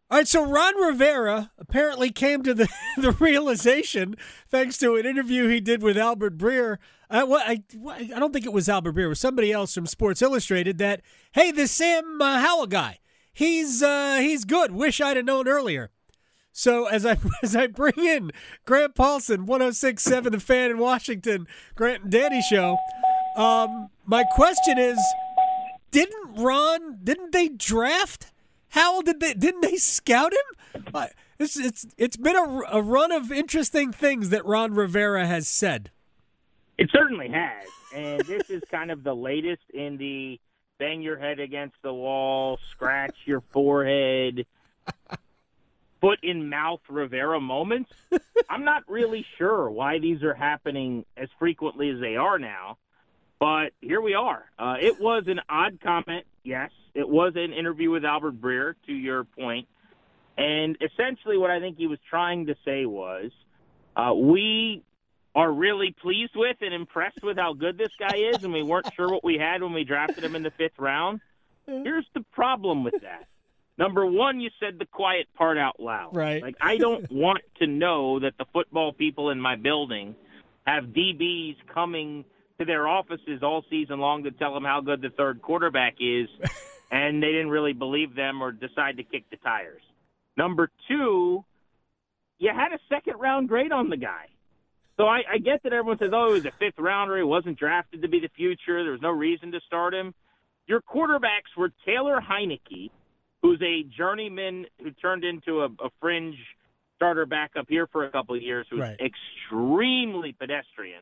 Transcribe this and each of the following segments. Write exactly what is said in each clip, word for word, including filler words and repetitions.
All right, so Ron Rivera apparently came to the, the realization, thanks to an interview he did with Albert Breer. I, I, I don't think it was Albert Breer. It was somebody else from Sports Illustrated that, hey, this Sam uh, Howell guy, he's uh, he's good. Wish I'd have known earlier. So as I as I bring in Grant Paulsen, one oh six point seven The Fan in Washington, Grant and Danny Show, um, my question is, didn't Ron, didn't they draft Howell? Did they didn't they scout him? Uh, it's it's it's been a, a run of interesting things that Ron Rivera has said. It certainly has, and this is kind of the latest in the bang your head against the wall, scratch your forehead, foot in mouth Rivera moments. I'm not really sure why these are happening as frequently as they are now, but here we are. Uh, it was an odd comment, yes. It was an interview with Albert Breer, to your point. And essentially what I think he was trying to say was, uh, we are really pleased with and impressed with how good this guy is, and we weren't sure what we had when we drafted him in the fifth round. Here's the problem with that. Number one, you said the quiet part out loud. Right. Like, I don't want to know that the football people in my building have D Bs coming to their offices all season long to tell them how good the third quarterback is, and they didn't really believe them or decide to kick the tires. Number two, you had a second-round grade on the guy. So I, I get that everyone says, oh, he was a fifth-rounder. He wasn't drafted to be the future. There was no reason to start him. Your quarterbacks were Taylor Heinicke, who's a journeyman who turned into a, a fringe starter backup here for a couple of years, who's right. extremely pedestrian,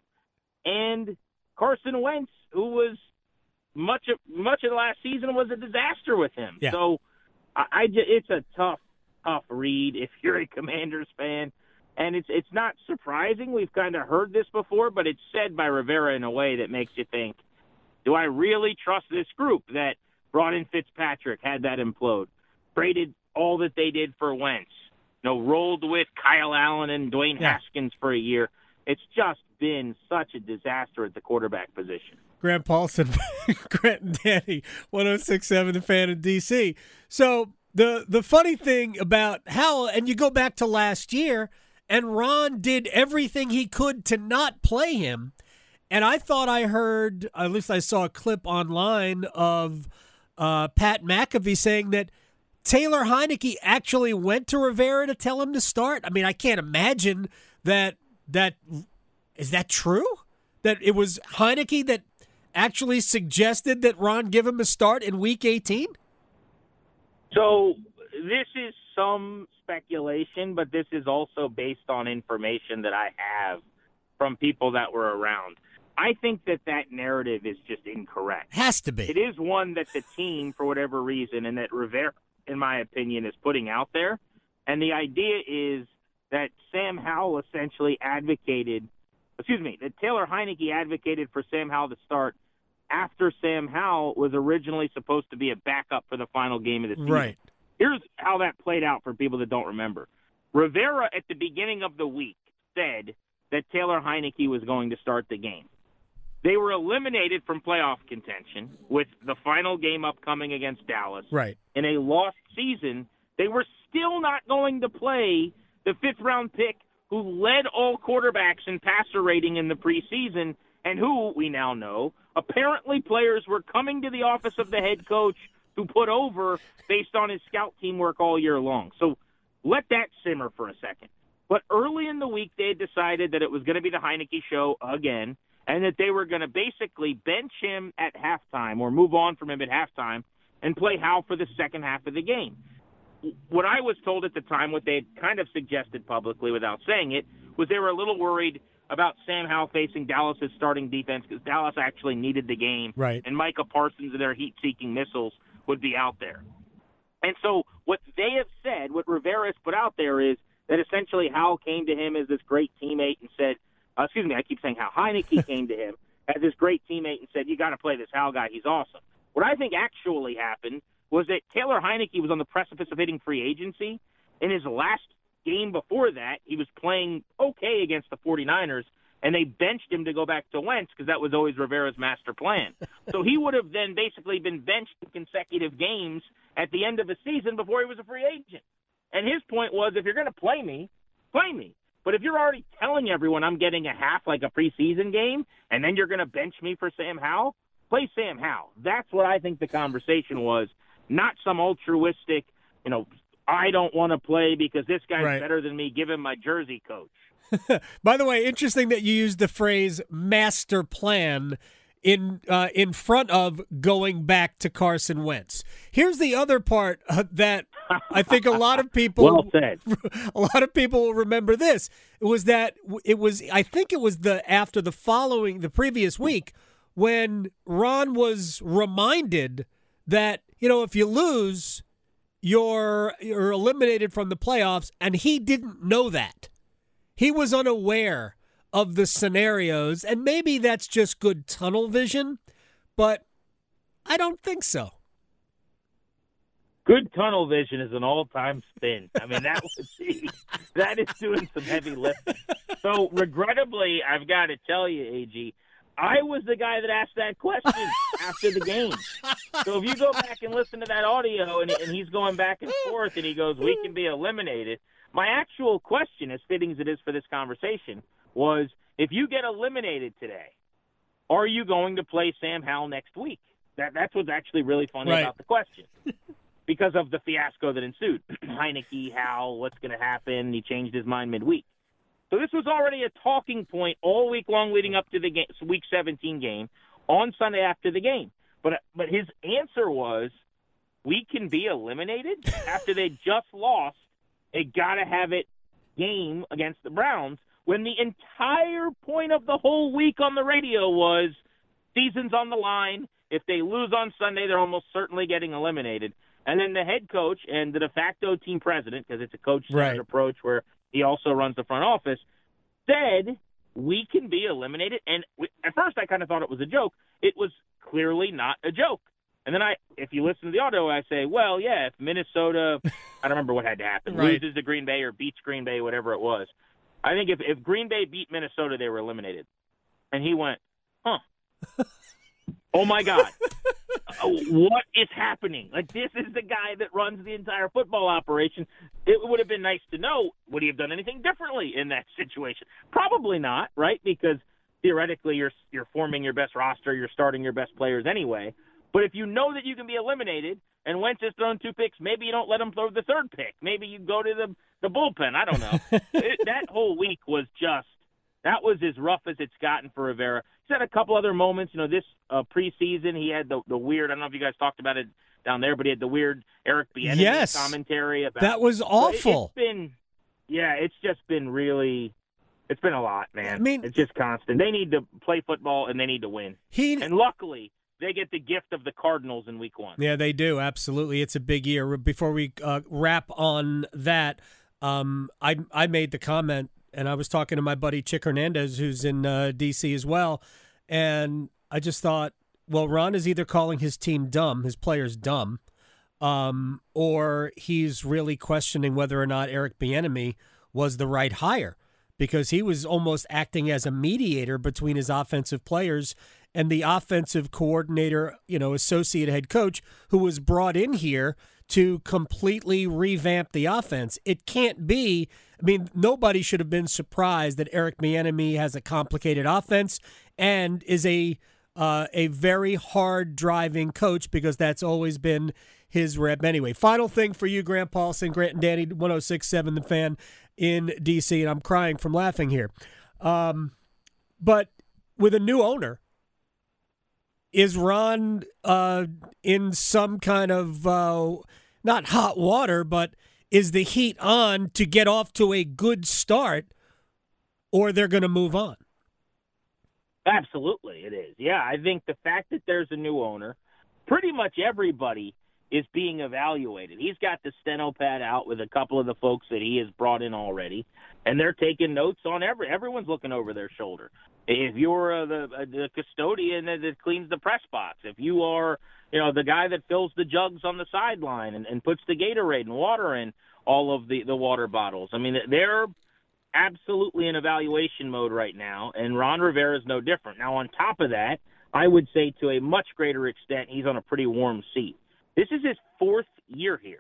and Carson Wentz, who was much of, much of the last season was a disaster with him. Yeah. So I, I just, it's a tough, tough read if you're a Commanders fan. And it's it's not surprising. We've kind of heard this before, but it's said by Rivera in a way that makes you think, do I really trust this group that brought in Fitzpatrick, had that implode, traded all that they did for Wentz, you know, rolled with Kyle Allen and Dwayne yeah. Haskins for a year? It's just been such a disaster at the quarterback position. Grant Paulsen, Grant and Danny, one oh six point seven The Fan in D C. So the the funny thing about Howell, and you go back to last year, and Ron did everything he could to not play him. And I thought I heard, at least I saw a clip online of uh, Pat McAfee saying that Taylor Heinicke actually went to Rivera to tell him to start. I mean, I can't imagine that. That is that true? That it was Heinicke that actually suggested that Ron give him a start in Week eighteen? So this is some speculation, but this is also based on information that I have from people that were around. I think that that narrative is just incorrect. Has to be. It is one that the team, for whatever reason, and that Rivera, in my opinion, is putting out there. And the idea is that Sam Howell essentially advocated, excuse me, that Taylor Heinicke advocated for Sam Howell to start after Sam Howell was originally supposed to be a backup for the final game of the season. Right. Here's how that played out for people that don't remember. Rivera, at the beginning of the week, said that Taylor Heinicke was going to start the game. They were eliminated from playoff contention with the final game upcoming against Dallas. Right. In a lost season, they were still not going to play the fifth-round pick who led all quarterbacks in passer rating in the preseason and who, we now know, apparently players were coming to the office of the head coach who put over based on his scout teamwork all year long. So let that simmer for a second. But early in the week, they had decided that it was going to be the Heinicke show again, and that they were going to basically bench him at halftime or move on from him at halftime and play Howell for the second half of the game. What I was told at the time, what they had kind of suggested publicly without saying it, was they were a little worried about Sam Howell facing Dallas' starting defense because Dallas actually needed the game. Right. And Micah Parsons and their heat-seeking missiles would be out there. And so what they have said, what Rivera has put out there is that essentially Howell came to him as this great teammate and said, uh, excuse me, I keep saying how Heinicke came to him as this great teammate and said, you got to play this Howell guy. He's awesome. What I think actually happened was that Taylor Heinicke was on the precipice of hitting free agency. In his last game before that, he was playing okay against the 49ers, and they benched him to go back to Wentz because that was always Rivera's master plan. So he would have then basically been benched in consecutive games at the end of the season before he was a free agent. And his point was, if you're going to play me, play me. But if you're already telling everyone I'm getting a half like a preseason game, and then you're going to bench me for Sam Howell, play Sam Howell. That's what I think the conversation was, not some altruistic, you know, I don't want to play because this guy's right. better than me, give him my jersey coach. By the way, interesting that you used the phrase master plan in uh, in front of going back to Carson Wentz. Here's the other part uh, that I think a lot of people well said. a lot of people will remember this. It was that it was I think it was the after the following the previous week when Ron was reminded that, you know, if you lose, you're you're eliminated from the playoffs, and he didn't know that. He was unaware of the scenarios, and maybe that's just good tunnel vision, but I don't think so. Good tunnel vision is an all-time spin. I mean, that would be, that is doing some heavy lifting. So, regrettably, I've got to tell you, A G, I was the guy that asked that question after the game. So if you go back and listen to that audio, and, and he's going back and forth, and he goes, we can be eliminated. My actual question, as fitting as it is for this conversation, was, if you get eliminated today, are you going to play Sam Howell next week? That That's what's actually really funny right. about the question. Because of the fiasco that ensued. Heineke, Howell, what's going to happen? He changed his mind midweek. So this was already a talking point all week long leading up to the game, Week seventeen game on Sunday after the game. But but his answer was, we can be eliminated after they just lost a gotta-have-it game against the Browns, when the entire point of the whole week on the radio was season's on the line. If they lose on Sunday, they're almost certainly getting eliminated. And then the head coach and the de facto team president, because it's a coach-centered right. approach where he also runs the front office, said we can be eliminated. And we, at first I kind of thought it was a joke. It was clearly not a joke. And then I, if you listen to the audio, I say, well, yeah, if Minnesota, I don't remember what had to happen, right. loses to Green Bay or beats Green Bay, whatever it was. I think if, if Green Bay beat Minnesota, they were eliminated. And he went, huh. Oh, my God. What is happening? Like, this is the guy that runs the entire football operation. It would have been nice to know, would he have done anything differently in that situation? Probably not, right? Because theoretically you're you're forming your best roster, you're starting your best players anyway. But if you know that you can be eliminated and Wentz has thrown two picks, maybe you don't let him throw the third pick. Maybe you go to the, the bullpen. I don't know. it, that whole week was just – that was as rough as it's gotten for Rivera. He's had a couple other moments. You know, this uh, preseason, he had the, the weird – I don't know if you guys talked about it down there, but he had the weird Eric Bieniemy yes, commentary about – that was awful. It, it's been – yeah, it's just been really – it's been a lot, man. I mean, it's just constant. They need to play football, and they need to win. He And luckily – they get the gift of the Cardinals in week one. Yeah, they do. Absolutely. It's a big year. Before we uh, wrap on that, um, I I made the comment, and I was talking to my buddy Chick Hernandez, who's in uh, D C as well, and I just thought, well, Ron is either calling his team dumb, his players dumb, um, or he's really questioning whether or not Eric Bieniemy was the right hire, because he was almost acting as a mediator between his offensive players and the offensive coordinator, you know, associate head coach who was brought in here to completely revamp the offense. It can't be, I mean, nobody should have been surprised that Eric Bieniemy has a complicated offense and is a uh, a very hard driving coach, because that's always been his rep anyway. Final thing for you, Grant Paulson, Grant and Danny, one oh six point seven The Fan in D C, and I'm crying from laughing here. Um, but with a new owner, is Ron uh, in some kind of, uh, not hot water, but is the heat on to get off to a good start, or they're going to move on? Absolutely, it is. Yeah, I think the fact that there's a new owner, pretty much everybody is being evaluated. He's got the steno pad out with a couple of the folks that he has brought in already, and they're taking notes on every. Everyone's looking over their shoulder. If you're uh, the, uh, the custodian that, that cleans the press box, if you are, you know, the guy that fills the jugs on the sideline and, and puts the Gatorade and water in all of the, the water bottles. I mean, they're absolutely in evaluation mode right now, and Ron Rivera is no different. Now, on top of that, I would say to a much greater extent, he's on a pretty warm seat. This is his fourth year here.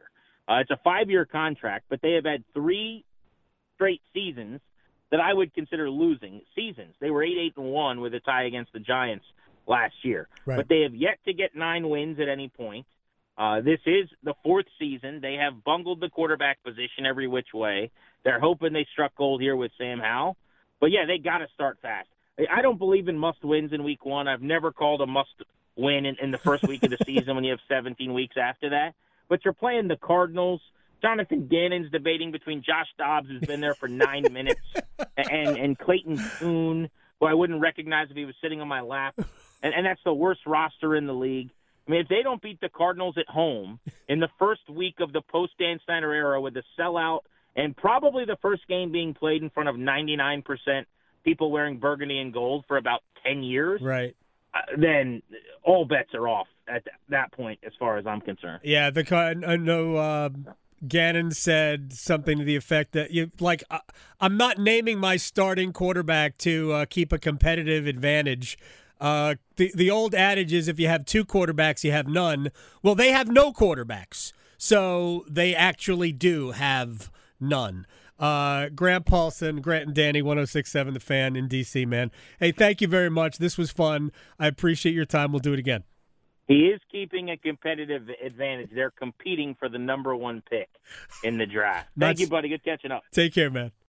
Uh, it's a five-year contract, but they have had three straight seasons that I would consider losing seasons. They were eight eight and one with a tie against the Giants last year. Right. But they have yet to get nine wins at any point. Uh, this is the fourth season. They have bungled the quarterback position every which way. They're hoping they struck gold here with Sam Howell. But, yeah, they got to start fast. I don't believe in must-wins in week one. I've never called a must-win in, in the first week of the season when you have seventeen weeks after that. But you're playing the Cardinals. Jonathan Gannon's debating between Josh Dobbs, who's been there for nine minutes, and, and Clayton Tune, who I wouldn't recognize if he was sitting on my lap. And, and that's the worst roster in the league. I mean, if they don't beat the Cardinals at home in the first week of the post-Dan Snyder era with a sellout and probably the first game being played in front of ninety-nine percent people wearing burgundy and gold for about ten years, right? Uh, then all bets are off at th- that point as far as I'm concerned. Yeah, the I know uh, Gannon said something to the effect that you like. Uh, I'm not naming my starting quarterback to uh, keep a competitive advantage. Uh, the the old adage is if you have two quarterbacks, you have none. Well, they have no quarterbacks, so they actually do have none. Uh, Grant Paulson, Grant and Danny, one oh six point seven The Fan in D C, man. Hey, thank you very much. This was fun. I appreciate your time. We'll do it again. He is keeping a competitive advantage. They're competing for the number one pick in the draft. Thank That's, you, buddy. Good catching up. Take care, man.